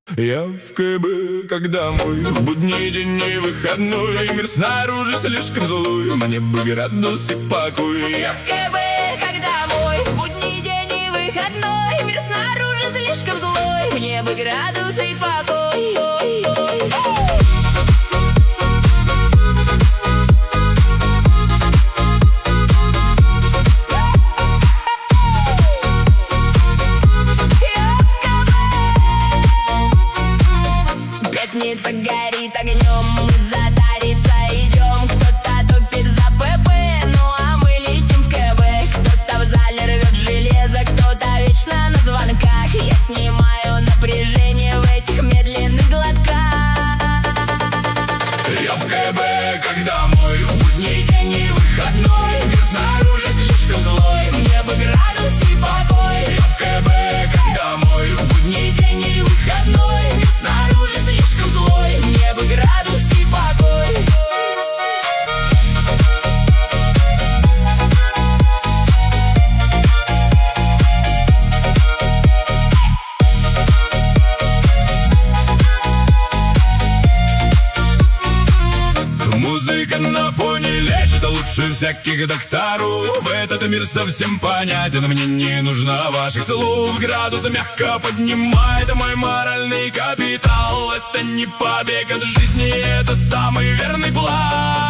Я в КБ, когда мой в будний день и выходной, мир снаружи слишком злой, мне бы градус и покой. Я в КБ, когда мой в будний день и выходной, мир снаружи слишком злой, мне бы градус и покой. Пятница горит огнем, мы затариться идем. Кто-то топит за ПП, ну а мы летим в КБ. Кто-то в зале рвет железо, кто-то вечно на звонках. Я снимаю напряжение в этих медленных глотках. Я в КБ, когда мой будний день и выходной, мир снаружи слишком злой, мне бы градус и покой. Я в КБ, когда мой будний день и выходной, мир снаружи слишком злой, мне бы градус и покой. Музыка на фоне лечит лучше всяких докторов. Этот мир совсем понятен, мне не нужно ваших слов. Градус мягко поднимает мой моральный капитал. Это не побег от жизни, это самый верный план.